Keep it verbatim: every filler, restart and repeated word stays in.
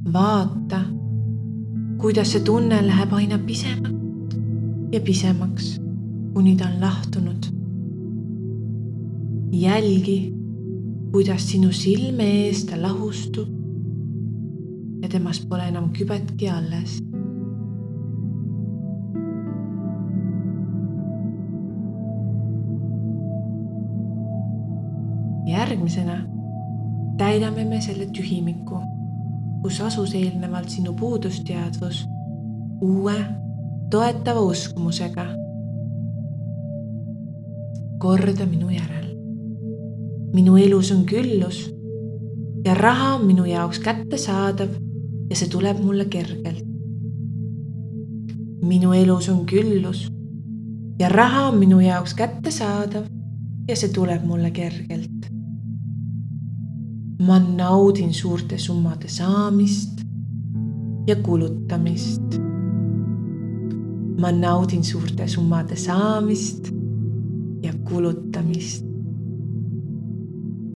Vaata, kuidas see tunne läheb aina pisemaks ja pisemaks, kuni ta on lahtunud. Jälgi, kuidas sinu silme ees ta lahustub ja temast pole enam kübetki alles. Järgmisena täidame me selle tühimiku, kus asus eelnevalt sinu puudusteadvus uue toetava uskumusega. Korda minu järel. Minu elus on küllus ja raha on minu jaoks kättesaadav ja see tuleb mulle kergelt. Minu elus on küllus ja raha on minu jaoks kättesaadav ja see tuleb mulle kergelt. Ma naudin suurte summade saamist ja kulutamist. Ma naudin suurte summade saamist ja kulutamist.